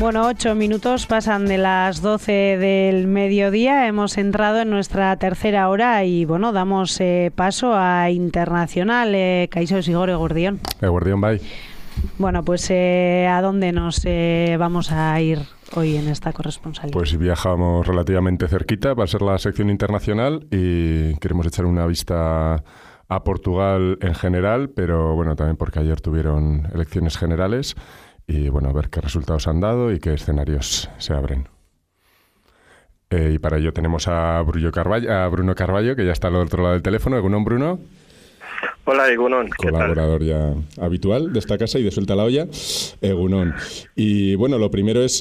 Bueno, 8 minutos pasan de las 12 del mediodía. Hemos entrado en nuestra tercera hora y, bueno, damos paso a Internacional. Kaixo Sigor, Eguerdión. Eguerdión, bye. Bueno, pues ¿a dónde nos vamos a ir hoy en esta corresponsalía? Pues viajamos relativamente cerquita, va a ser la sección internacional y queremos echar una vista a Portugal en general, pero bueno, también porque ayer tuvieron elecciones generales y bueno, a ver qué resultados han dado y qué escenarios se abren. Y para ello tenemos a Bruno Carballo, que ya está al otro lado del teléfono. Egunon, Bruno. Hola, Egunon. Colaborador ya habitual de esta casa y de Suelta la Olla. Egunon. Y bueno, lo primero es,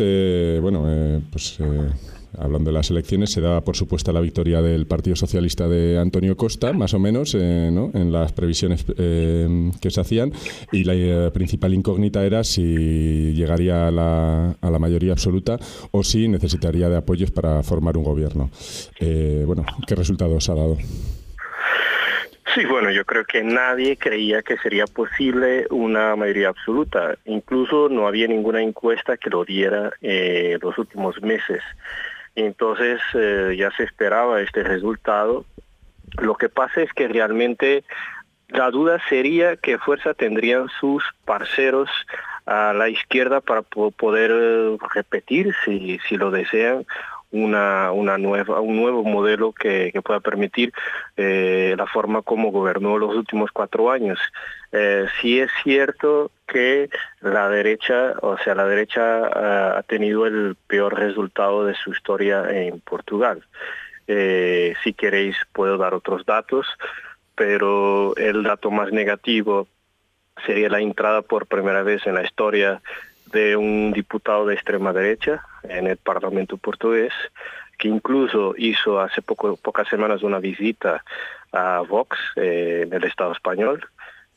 hablando de las elecciones, se da por supuesta la victoria del Partido Socialista de Antonio Costa, más o menos, ¿no?, en las previsiones que se hacían, y la principal incógnita era si llegaría a la mayoría absoluta o si necesitaría de apoyos para formar un gobierno. ¿Qué resultados ha dado? Sí, bueno, yo creo que nadie creía que sería posible una mayoría absoluta. Incluso no había ninguna encuesta que lo diera los últimos meses. Entonces ya se esperaba este resultado. Lo que pasa es que realmente la duda sería qué fuerza tendrían sus parceros a la izquierda para poder repetir, si lo desean, un nuevo modelo que pueda permitir la forma como gobernó los últimos 4 años. Sí es cierto que la derecha ha tenido el peor resultado de su historia en Portugal. Si queréis puedo dar otros datos, pero el dato más negativo sería la entrada por primera vez en la historia de un diputado de extrema derecha en el Parlamento portugués, que incluso hizo hace pocas semanas una visita a Vox en el Estado español.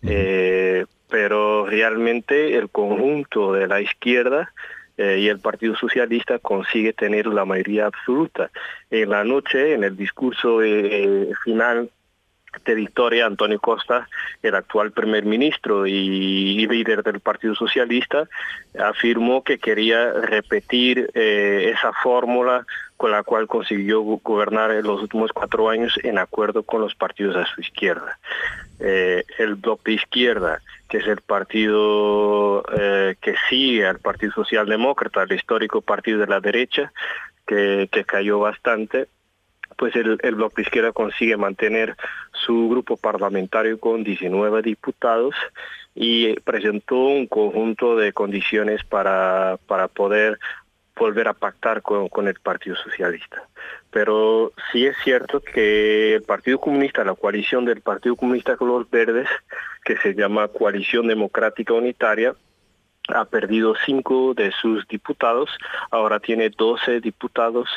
Pero realmente el conjunto de la izquierda y el Partido Socialista consigue tener la mayoría absoluta. En la noche, en el discurso final de victoria, Antonio Costa, el actual primer ministro y líder del Partido Socialista, afirmó que quería repetir esa fórmula con la cual consiguió gobernar en los últimos 4 años en acuerdo con los partidos a su izquierda. El Bloc de Izquierda, que es el partido que sigue al Partido Socialdemócrata, el histórico partido de la derecha, que cayó bastante, pues el Bloc de Izquierda consigue mantener su grupo parlamentario con 19 diputados y presentó un conjunto de condiciones para poder volver a pactar con el Partido Socialista. Pero sí es cierto que el Partido Comunista, la coalición del Partido Comunista con los Verdes, que se llama Coalición Democrática Unitaria, ha perdido 5 de sus diputados, ahora tiene 12 diputados,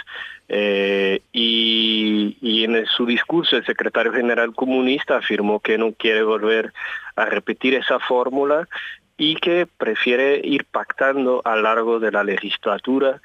y en su discurso el secretario general comunista afirmó que no quiere volver a repetir esa fórmula y que prefiere ir pactando a lo largo de la legislatura,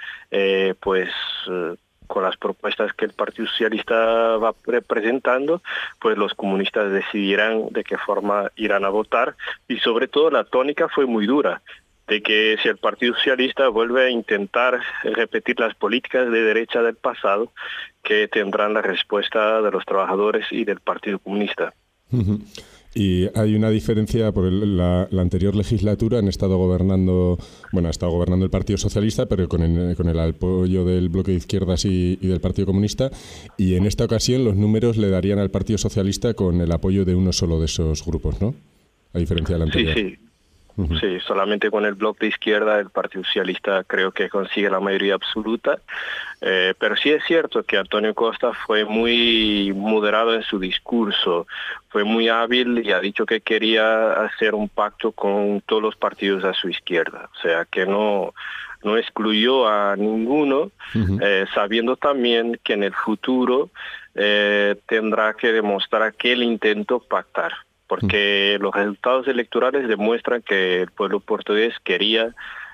con las propuestas que el Partido Socialista va presentando, pues los comunistas decidirán de qué forma irán a votar, y sobre todo la tónica fue muy dura, de que si el Partido Socialista vuelve a intentar repetir las políticas de derecha del pasado, que tendrán la respuesta de los trabajadores y del Partido Comunista. Y hay una diferencia, por la anterior legislatura ha estado gobernando el Partido Socialista, pero con el apoyo del Bloque de Izquierdas y del Partido Comunista, y en esta ocasión los números le darían al Partido Socialista con el apoyo de uno solo de esos grupos, ¿no? A diferencia del anterior. Sí. Sí, solamente con el Bloc de Izquierda el Partido Socialista creo que consigue la mayoría absoluta, pero sí es cierto que Antonio Costa fue muy moderado en su discurso, fue muy hábil y ha dicho que quería hacer un pacto con todos los partidos a su izquierda, o sea que no excluyó a ninguno, sabiendo también que en el futuro tendrá que demostrar que él intentó pactar, porque los resultados electorales demuestran que el pueblo portugués quería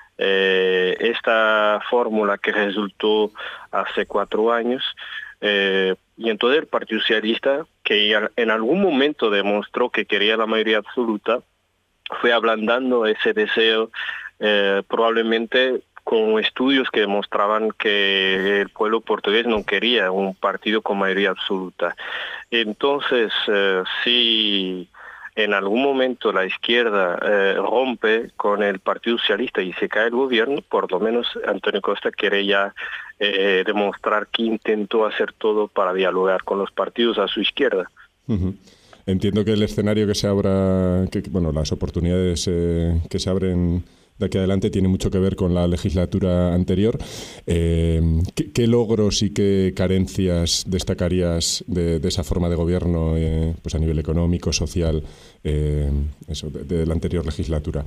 esta fórmula que resultó hace 4 años, y entonces el Partido Socialista, que en algún momento demostró que quería la mayoría absoluta, fue ablandando ese deseo, probablemente con estudios que demostraban que el pueblo portugués no quería un partido con mayoría absoluta. Entonces, si en algún momento la izquierda rompe con el Partido Socialista y se cae el gobierno, por lo menos Antonio Costa quiere ya demostrar que intentó hacer todo para dialogar con los partidos a su izquierda. Uh-huh. Entiendo que el escenario que se abra, las oportunidades que se abren de aquí adelante tiene mucho que ver con la legislatura anterior. ¿Qué logros y qué carencias destacarías de esa forma de gobierno pues a nivel económico, social, de la anterior legislatura?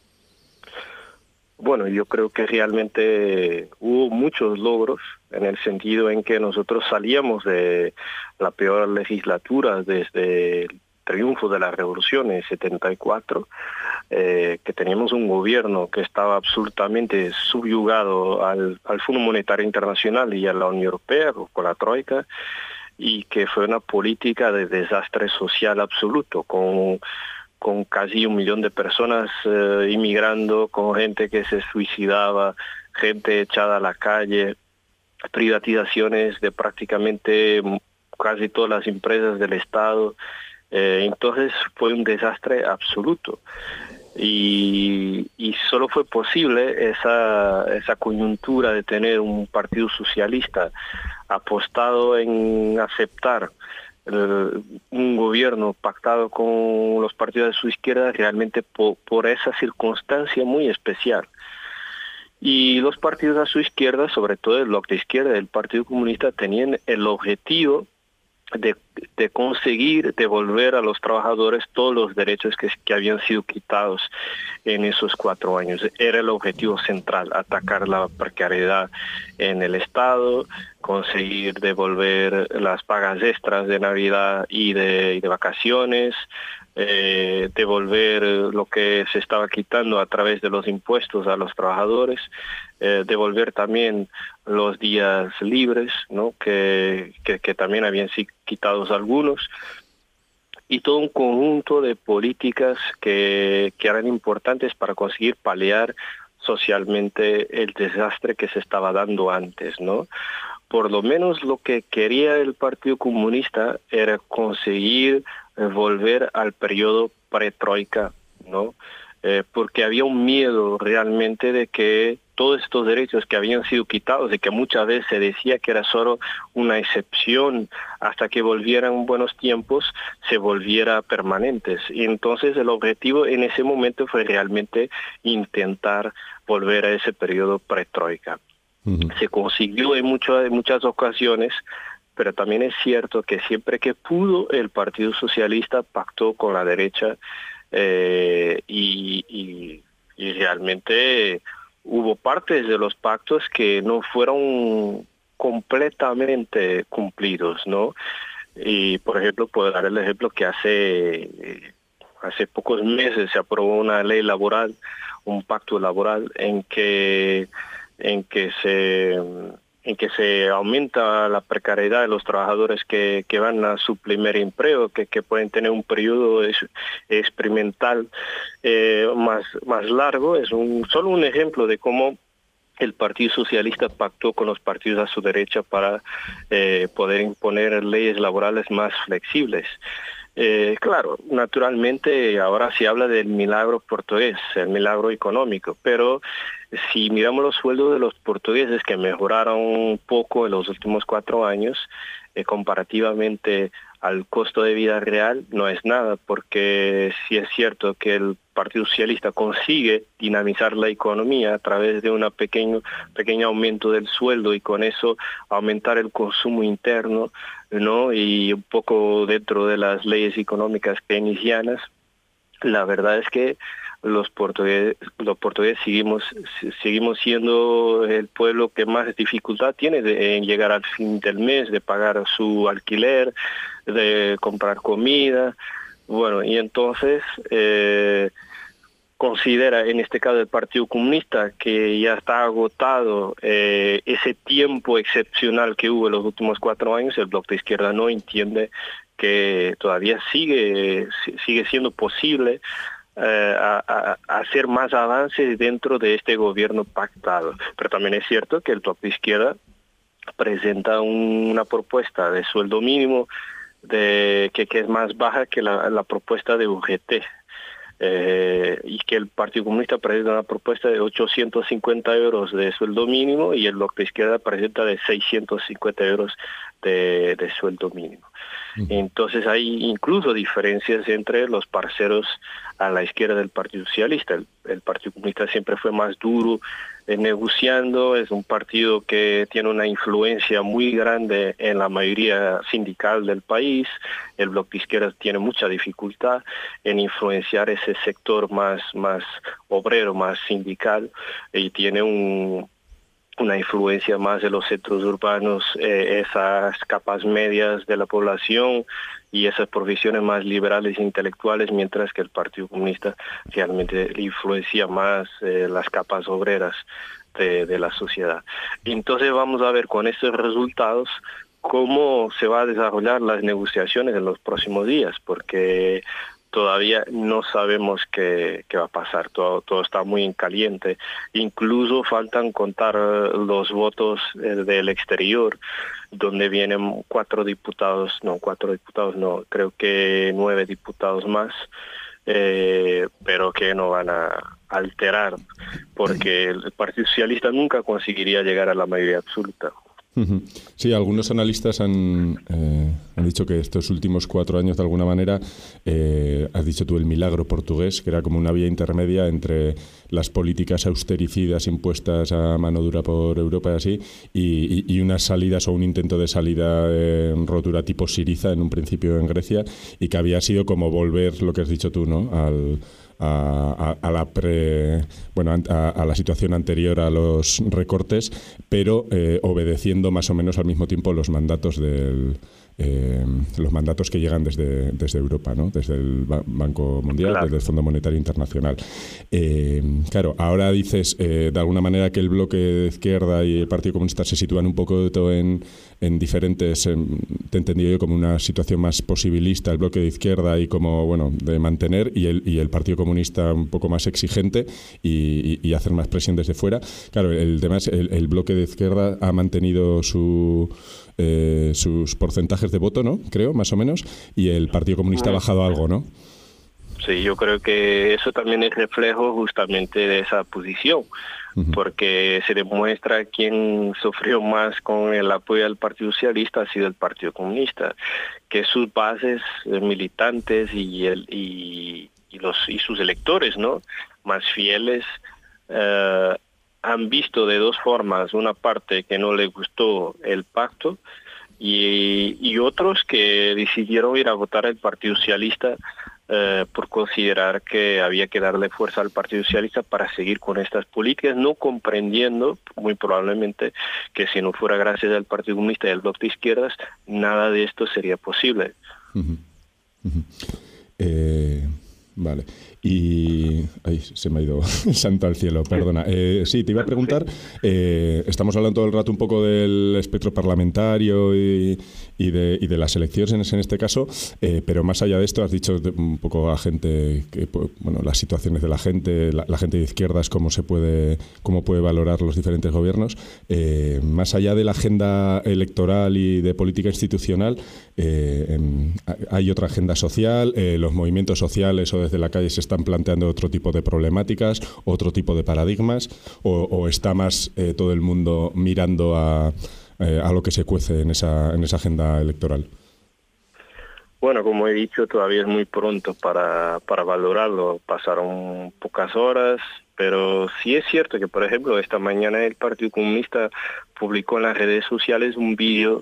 Bueno, yo creo que realmente hubo muchos logros en el sentido en que nosotros salíamos de la peor legislatura desde el triunfo de la revolución en 74, que teníamos un gobierno que estaba absolutamente subyugado al Fondo Monetario Internacional y a la Unión Europea con la Troika, y que fue una política de desastre social absoluto, con casi 1 millón de personas inmigrando, con gente que se suicidaba, gente echada a la calle, privatizaciones de prácticamente casi todas las empresas del Estado. Entonces fue un desastre absoluto. Y solo fue posible esa coyuntura de tener un partido socialista apostado en aceptar un gobierno pactado con los partidos de su izquierda realmente por esa circunstancia muy especial. Y los partidos a su izquierda, sobre todo el bloque de izquierda del Partido Comunista, tenían el objetivo de conseguir devolver a los trabajadores todos los derechos que habían sido quitados en esos 4 años. Era el objetivo central, atacar la precariedad en el Estado, conseguir devolver las pagas extras de Navidad y de vacaciones, devolver lo que se estaba quitando a través de los impuestos a los trabajadores, devolver también los días libres, ¿no? que también habían sido quitados algunos, y todo un conjunto de políticas que eran importantes para conseguir paliar socialmente el desastre que se estaba dando antes, ¿no? Por lo menos lo que quería el Partido Comunista era conseguir volver al periodo pre-troika, ¿no? Porque había un miedo realmente de que todos estos derechos que habían sido quitados, de que muchas veces se decía que era solo una excepción hasta que volvieran buenos tiempos, se volviera permanentes. Y entonces el objetivo en ese momento fue realmente intentar volver a ese periodo pre-troika. Uh-huh. Se consiguió en muchas ocasiones, pero también es cierto que siempre que pudo el Partido Socialista pactó con la derecha, y realmente hubo partes de los pactos que no fueron completamente cumplidos, ¿no? Y por ejemplo, puedo dar el ejemplo que hace pocos meses se aprobó una ley laboral, un pacto laboral en que se aumenta la precariedad de los trabajadores que van a su primer empleo, que pueden tener un periodo experimental más largo. Es solo un ejemplo de cómo el Partido Socialista pactó con los partidos a su derecha para poder imponer leyes laborales más flexibles. Claro, naturalmente ahora se habla del milagro portugués, el milagro económico, pero si miramos los sueldos de los portugueses que mejoraron un poco en los últimos 4 años, comparativamente al costo de vida real, no es nada, porque sí es cierto que el Partido Socialista consigue dinamizar la economía a través de un pequeño aumento del sueldo y con eso aumentar el consumo interno, ¿no? Y un poco dentro de las leyes económicas keynesianas. La verdad es que los portugueses seguimos siendo el pueblo que más dificultad tiene en llegar al fin del mes, de pagar su alquiler, de comprar comida. Bueno, y entonces considera en este caso el Partido Comunista que ya está agotado ese tiempo excepcional que hubo en los últimos 4 años. El bloque de izquierda no entiende que todavía sigue siendo posible hacer más avances dentro de este gobierno pactado. Pero también es cierto que el Bloc de Izquierda presenta una propuesta de sueldo mínimo que es más baja que la propuesta de UGT. Y que el Partido Comunista presenta una propuesta de 850 euros de sueldo mínimo y el Bloc de Izquierda presenta de 650 euros de sueldo mínimo. Entonces hay incluso diferencias entre los parceros a la izquierda del Partido Socialista. El Partido Comunista siempre fue más duro negociando, es un partido que tiene una influencia muy grande en la mayoría sindical del país. El Bloc de Izquierda tiene mucha dificultad en influenciar ese sector más obrero, más sindical, y tiene una influencia más de los centros urbanos, esas capas medias de la población y esas profesiones más liberales e intelectuales, mientras que el Partido Comunista realmente influencia más las capas obreras de la sociedad. Entonces vamos a ver con estos resultados cómo se va a desarrollar las negociaciones en los próximos días, porque todavía no sabemos qué va a pasar, todo está muy en caliente. Incluso faltan contar los votos del exterior, donde vienen 9 diputados más, pero que no van a alterar, porque el Partido Socialista nunca conseguiría llegar a la mayoría absoluta. Sí, algunos analistas han dicho que estos últimos 4 años, de alguna manera, has dicho tú el milagro portugués, que era como una vía intermedia entre las políticas austericidas impuestas a mano dura por Europa y así, y unas salidas o un intento de salida en rotura tipo Syriza en un principio en Grecia, y que había sido como volver, lo que has dicho tú, ¿no?, a la situación anterior a los recortes, pero obedeciendo más o menos al mismo tiempo los mandatos los mandatos que llegan desde Europa, ¿no?, desde el Banco Mundial, claro, desde el Fondo Monetario Internacional. Claro, ahora dices de alguna manera que el bloque de izquierda y el Partido Comunista se sitúan un poco en diferentes, te he entendido yo como una situación más posibilista, el bloque de izquierda y como, bueno, de mantener, y el Partido Comunista un poco más exigente y hacer más presión desde fuera. Claro, el bloque de izquierda ha mantenido sus porcentajes de voto, ¿no?, creo, más o menos, y el Partido Comunista ha bajado algo, ¿no? Sí, yo creo que eso también es reflejo justamente de esa posición, porque se demuestra quién sufrió más con el apoyo al Partido Socialista ha sido el Partido Comunista, que sus bases militantes y sus electores, ¿no?, más fieles, han visto de dos formas: una parte que no le gustó el pacto y otros que decidieron ir a votar al Partido Socialista por considerar que había que darle fuerza al Partido Socialista para seguir con estas políticas, no comprendiendo muy probablemente que si no fuera gracias al Partido Comunista y al Bloc de Izquierdas, nada de esto sería posible. Vale. Y... Ay, se me ha ido el santo al cielo, perdona. Sí, te iba a preguntar, estamos hablando todo el rato un poco del espectro parlamentario y de las elecciones en este caso, pero más allá de esto has dicho un poco a gente, bueno, las situaciones de la gente de izquierdas, cómo puede valorar los diferentes gobiernos. Más allá de la agenda electoral y de política institucional, hay otra agenda social, los movimientos sociales o desde la calle se están planteando otro tipo de problemáticas, otro tipo de paradigmas, o está más todo el mundo mirando a lo que se cuece en esa agenda electoral? Bueno, como he dicho, todavía es muy pronto para valorarlo. Pasaron pocas horas, pero sí es cierto que, por ejemplo, esta mañana el Partido Comunista publicó en las redes sociales un vídeo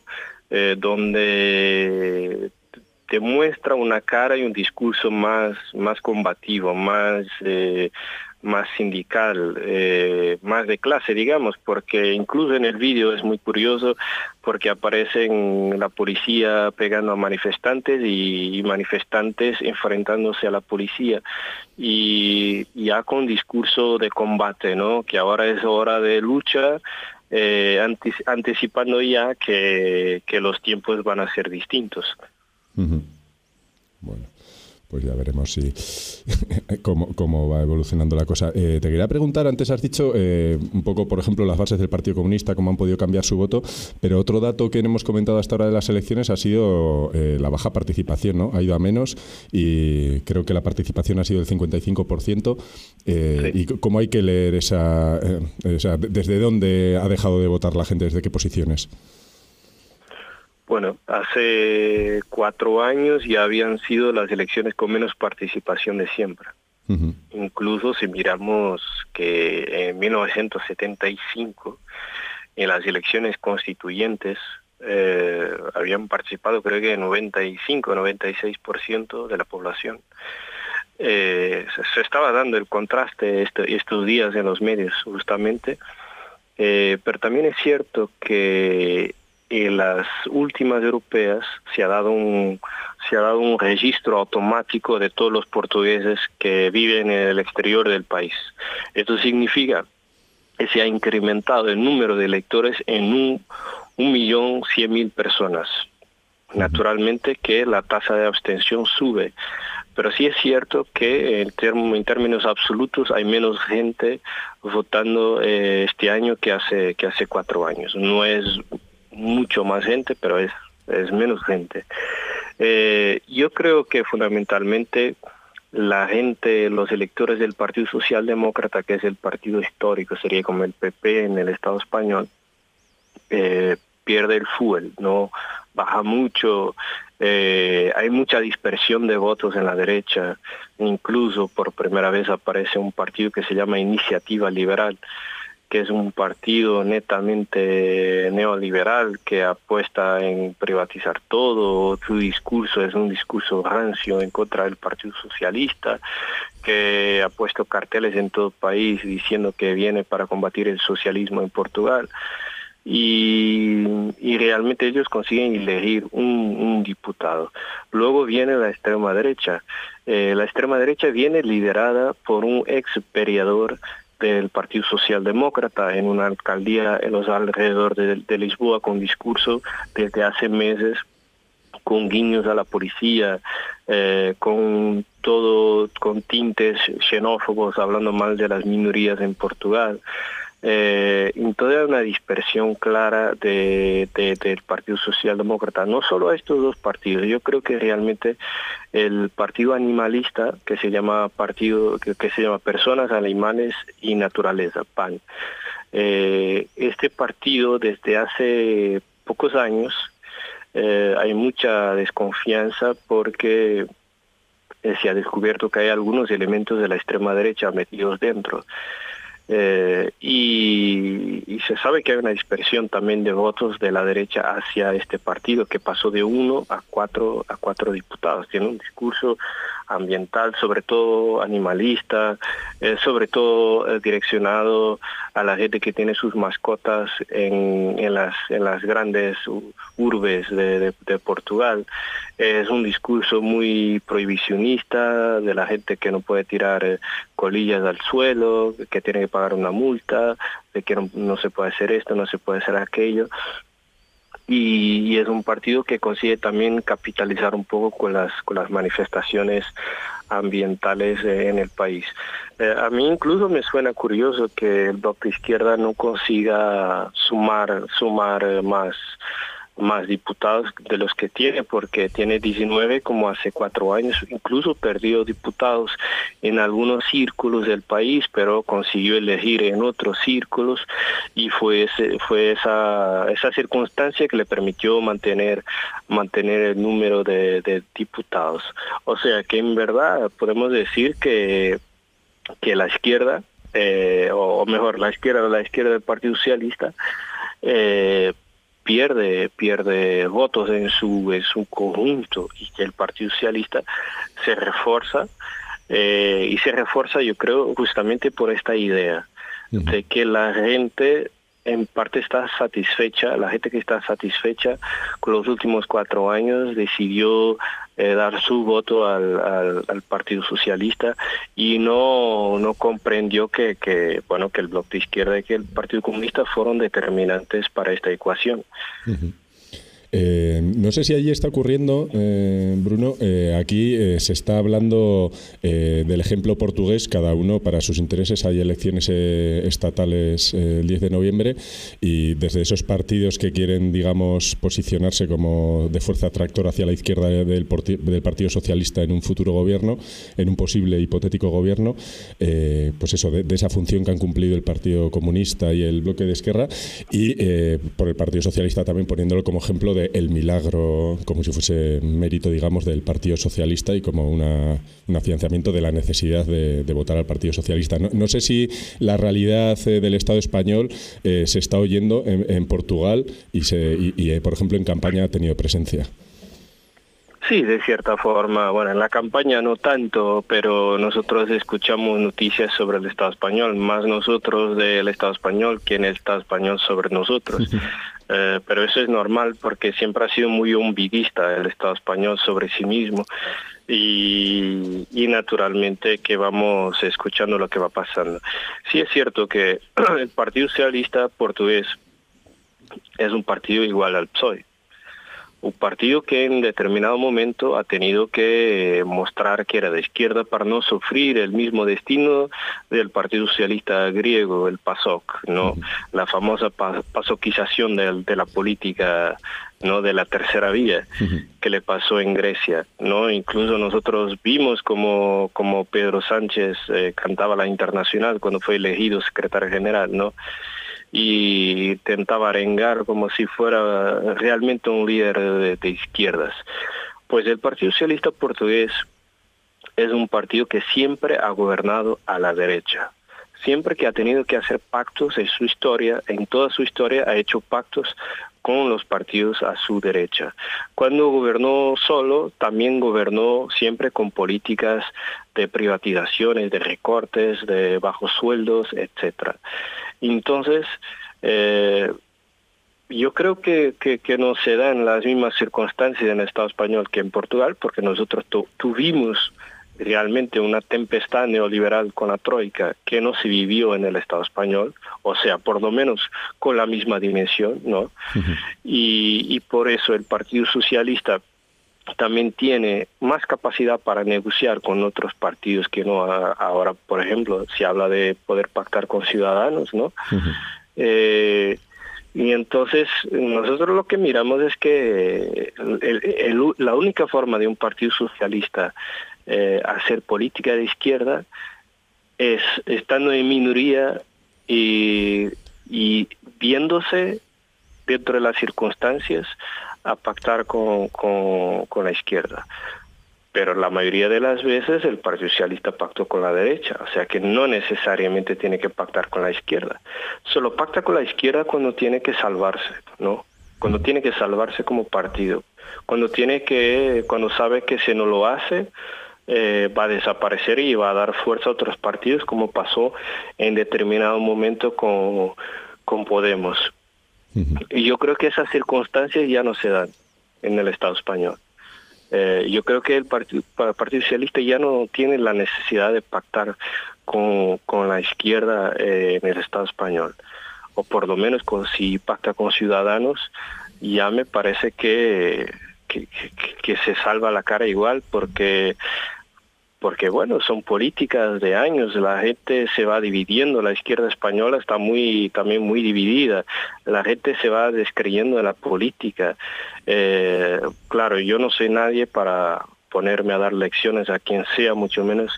donde te muestra una cara y un discurso más combativo, más sindical, más de clase, digamos, porque incluso en el vídeo es muy curioso porque aparecen la policía pegando a manifestantes y manifestantes enfrentándose a la policía, y ya con discurso de combate, ¿no?, que ahora es hora de lucha, anticipando ya que los tiempos van a ser distintos. Bueno, pues ya veremos si cómo va evolucionando la cosa. Te quería preguntar, antes has dicho un poco, por ejemplo, las bases del Partido Comunista, cómo han podido cambiar su voto, pero otro dato que no hemos comentado hasta ahora de las elecciones ha sido la baja participación, ¿no? Ha ido a menos y creo que la participación ha sido del 55%. Sí. ¿Y cómo hay que leer esa... ¿desde dónde ha dejado de votar la gente? ¿Desde qué posiciones? Bueno, hace 4 años ya habían sido las elecciones con menos participación de siempre. Uh-huh. Incluso si miramos que en 1975, en las elecciones constituyentes, habían participado creo que 95-96% de la población. Se estaba dando el contraste estos días en los medios justamente, pero también es cierto que en las últimas europeas se ha dado un registro automático de todos los portugueses que viven en el exterior del país. Esto significa que se ha incrementado el número de electores en 1.100.000 personas. Naturalmente que la tasa de abstención sube, pero sí es cierto que en términos absolutos hay menos gente votando este año que hace 4 años. No es mucho más gente, pero es menos gente. Yo creo que fundamentalmente la gente, los electores del Partido Socialdemócrata, que es el partido histórico, sería como el PP en el Estado español, pierde el fuel, no baja mucho, hay mucha dispersión de votos en la derecha, incluso por primera vez aparece un partido que se llama Iniciativa Liberal, que es un partido netamente neoliberal que apuesta en privatizar todo. Su discurso es un discurso rancio en contra del Partido Socialista, que ha puesto carteles en todo el país diciendo que viene para combatir el socialismo en Portugal. Y realmente ellos consiguen elegir un diputado. Luego viene la extrema derecha. La extrema derecha viene liderada por un ex vereador del Partido Socialdemócrata en una alcaldía en los alrededores de Lisboa, con discurso desde hace meses, con guiños a la policía, con tintes xenófobos, hablando mal de las minorías en Portugal. Entonces hay una dispersión clara del Partido Socialdemócrata, no solo a estos dos partidos. Yo creo que realmente el partido animalista, que se llama Personas, Animales y Naturaleza, PAN, este partido desde hace pocos años hay mucha desconfianza porque se ha descubierto que hay algunos elementos de la extrema derecha metidos dentro. Y se sabe que hay una dispersión también de votos de la derecha hacia este partido, que pasó de 1 a 4 diputados. Tiene un discurso ambiental, sobre todo animalista, sobre todo direccionado a la gente que tiene sus mascotas en las grandes urbes de Portugal. Es un discurso muy prohibicionista de la gente que no puede tirar colillas al suelo, que tiene que pagar una multa, de que no se puede hacer esto, no se puede hacer aquello. Y es un partido que consigue también capitalizar un poco con las manifestaciones ambientales en el país. A mí incluso me suena curioso que el Bloc de Izquierda no consiga sumar más diputados de los que tiene, porque tiene 19 como hace 4 años. Incluso perdió diputados en algunos círculos del país, pero consiguió elegir en otros círculos, y fue esa circunstancia que le permitió mantener el número de diputados. O sea que en verdad podemos decir que la izquierda, o mejor la izquierda del Partido Socialista, pierde votos en su conjunto, y que el Partido Socialista se refuerza, y se refuerza, yo creo, justamente por esta idea de que la gente en parte está satisfecha. La gente que está satisfecha con los últimos 4 años decidió dar su voto al Partido Socialista, y no comprendió que el Bloc de Izquierda y que el Partido Comunista fueron determinantes para esta ecuación. Uh-huh. No sé si allí está ocurriendo, Bruno, aquí se está hablando del ejemplo portugués, cada uno para sus intereses. Hay elecciones estatales el 10 de noviembre y desde esos partidos que quieren, digamos, posicionarse como de fuerza tractora hacia la izquierda del Partido Socialista en un futuro gobierno, en un posible hipotético gobierno, pues eso, de esa función que han cumplido el Partido Comunista y el Bloque de Esquerra, y por el Partido Socialista también poniéndolo como ejemplo de el milagro, como si fuese mérito, digamos, del Partido Socialista y como un afianzamiento de la necesidad de votar al Partido Socialista. No sé si la realidad del Estado español se está oyendo en Portugal y, por ejemplo, en campaña ha tenido presencia. Sí, de cierta forma. Bueno, en la campaña no tanto, pero nosotros escuchamos noticias sobre el Estado español, más nosotros del Estado español que en el Estado español sobre nosotros. Pero eso es normal porque siempre ha sido muy ombliguista el Estado español sobre sí mismo y naturalmente que vamos escuchando lo que va pasando. Sí es cierto que el Partido Socialista portugués es un partido igual al PSOE. Un partido que en determinado momento ha tenido que mostrar que era de izquierda para no sufrir el mismo destino del Partido Socialista griego, el PASOK, ¿no? La famosa pasoquización de la política, ¿no? De la tercera vía que le pasó en Grecia, ¿no? Incluso nosotros vimos como Pedro Sánchez cantaba la Internacional cuando fue elegido secretario general, ¿no? Y intentaba arengar como si fuera realmente un líder de izquierdas. Pues el Partido Socialista portugués es un partido que siempre ha gobernado a la derecha. Siempre que ha tenido que hacer pactos en su historia, en toda su historia ha hecho pactos con los partidos a su derecha. Cuando gobernó solo, también gobernó siempre con políticas de privatizaciones, de recortes, de bajos sueldos, etcétera. Entonces, yo creo que no se dan las mismas circunstancias en el Estado español que en Portugal, porque nosotros tuvimos realmente una tempestad neoliberal con la Troika que no se vivió en el Estado español, o sea, por lo menos con la misma dimensión, ¿no? Y por eso el Partido Socialista también tiene más capacidad para negociar con otros partidos que no ahora, por ejemplo, se habla de poder pactar con Ciudadanos, ¿no? Y entonces nosotros lo que miramos es que la única forma de un partido socialista hacer política de izquierda es estando en minoría y viéndose dentro de las circunstancias a pactar con la izquierda. Pero la mayoría de las veces el Partido Socialista pactó con la derecha, o sea que no necesariamente tiene que pactar con la izquierda. Solo pacta con la izquierda cuando tiene que salvarse, ¿no? Cuando tiene que salvarse como partido. Cuando sabe que si no lo hace, va a desaparecer y va a dar fuerza a otros partidos, como pasó en determinado momento con Podemos. Y yo creo que esas circunstancias ya no se dan en el Estado español. Yo creo que el Partido Socialista ya no tiene la necesidad de pactar con la izquierda en el Estado español. O por lo menos si pacta con Ciudadanos, ya me parece que se salva la cara igual, porque bueno, son políticas de años, la gente se va dividiendo, la izquierda española está también muy dividida, la gente se va descreyendo de la política. Claro, yo no soy nadie para ponerme a dar lecciones a quien sea, mucho menos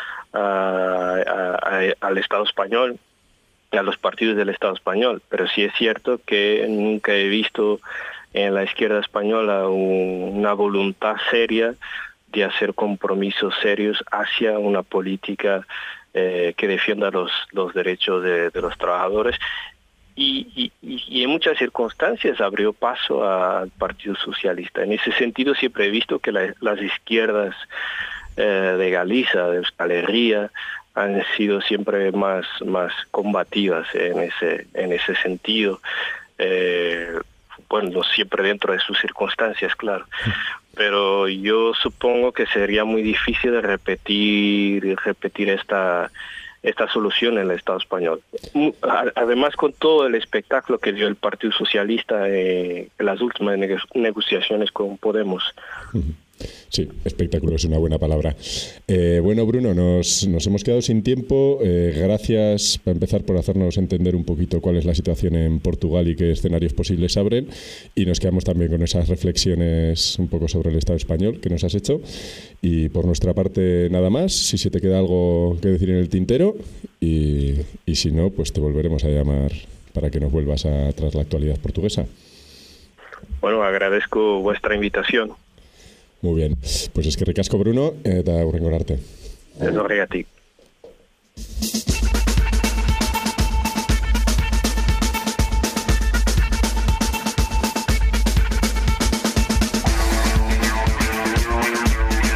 al Estado español, a los partidos del Estado español, pero sí es cierto que nunca he visto en la izquierda española una voluntad seria de hacer compromisos serios hacia una política que defienda los derechos de los trabajadores y en muchas circunstancias abrió paso al Partido Socialista. En ese sentido siempre he visto que las izquierdas de Galicia, de Euskal Herria, han sido siempre más combativas en ese sentido. Bueno, siempre dentro de sus circunstancias, claro. Pero yo supongo que sería muy difícil de repetir esta solución en el Estado español. Además, con todo el espectáculo que dio el Partido Socialista en las últimas negociaciones con Podemos. Sí, espectáculo es una buena palabra. Bueno, Bruno, nos hemos quedado sin tiempo. Gracias, para empezar, por hacernos entender un poquito cuál es la situación en Portugal y qué escenarios posibles abren. Y nos quedamos también con esas reflexiones un poco sobre el Estado español que nos has hecho. Y por nuestra parte, nada más. Si se te queda algo que decir en el tintero. Y si no, pues te volveremos a llamar para que nos vuelvas tras la actualidad portuguesa. Bueno, agradezco vuestra invitación. Muy bien. Pues es que ricasco, Bruno, eta hurrengo arte. Ez horregatik.